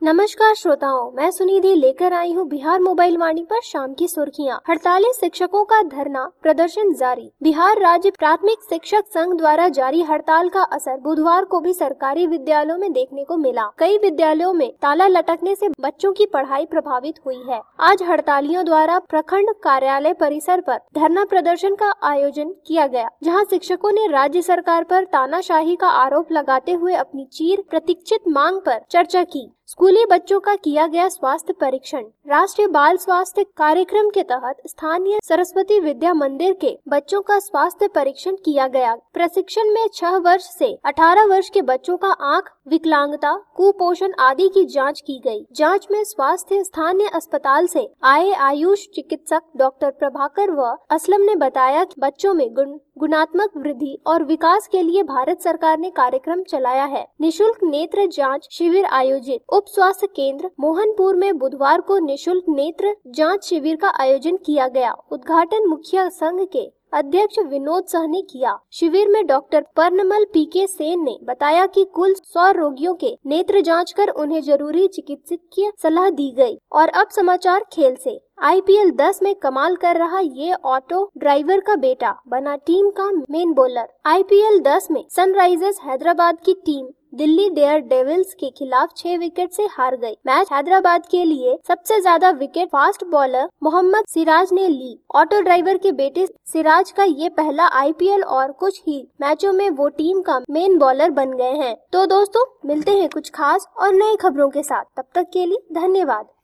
नमस्कार श्रोताओं, मैं सुनिधि लेकर आई हूँ बिहार मोबाइल वाणी पर शाम की सुर्खियाँ। हड़ताली शिक्षकों का धरना प्रदर्शन जारी। बिहार राज्य प्राथमिक शिक्षक संघ द्वारा जारी हड़ताल का असर बुधवार को भी सरकारी विद्यालयों में देखने को मिला। कई विद्यालयों में ताला लटकने से बच्चों की पढ़ाई प्रभावित हुई है। आज हड़तालियों द्वारा प्रखंड कार्यालय परिसर पर धरना प्रदर्शन का आयोजन किया गया, जहाँ शिक्षकों ने राज्य सरकार पर तानाशाही का आरोप लगाते हुए अपनी चिर प्रतीक्षित मांग पर चर्चा की। स्कूली बच्चों का किया गया स्वास्थ्य परीक्षण। राष्ट्रीय बाल स्वास्थ्य कार्यक्रम के तहत स्थानीय सरस्वती विद्या मंदिर के बच्चों का स्वास्थ्य परीक्षण किया गया। प्रशिक्षण में 6 वर्ष से 18 वर्ष के बच्चों का आंख, विकलांगता, कुपोषण आदि की जांच की गई। जांच में स्वास्थ्य स्थानीय अस्पताल से आए आयुष चिकित्सक डॉक्टर प्रभाकर व असलम ने बताया कि बच्चों में गुणात्मक वृद्धि और विकास के लिए भारत सरकार ने कार्यक्रम चलाया है। निशुल्क नेत्र जांच शिविर आयोजित। उप स्वास्थ्य केंद्र मोहनपुर में बुधवार को निशुल्क नेत्र जांच शिविर का आयोजन किया गया। उद्घाटन मुखिया संघ के अध्यक्ष विनोद साह ने किया। शिविर में डॉक्टर परनमल पीके सेन ने बताया कि कुल 100 रोगियों के नेत्र जांच कर उन्हें जरूरी चिकित्सकीय सलाह दी गई। और अब समाचार खेल से। IPL 10 में कमाल कर रहा ये ऑटो ड्राइवर का बेटा बना टीम का मेन बॉलर। IPL 10 में सनराइजर्स हैदराबाद की टीम दिल्ली डेयर डेविल्स के खिलाफ 6 विकेट से हार गई। मैच हैदराबाद के लिए सबसे ज्यादा wicket fast bowler Mohammed Siraj ने ली। ऑटो ड्राइवर के बेटे सिराज का ये पहला IPL और कुछ ही मैचों में वो टीम का मेन बॉलर बन गए हैं। तो दोस्तों, मिलते हैं कुछ खास और नई खबरों के साथ। तब तक के लिए धन्यवाद।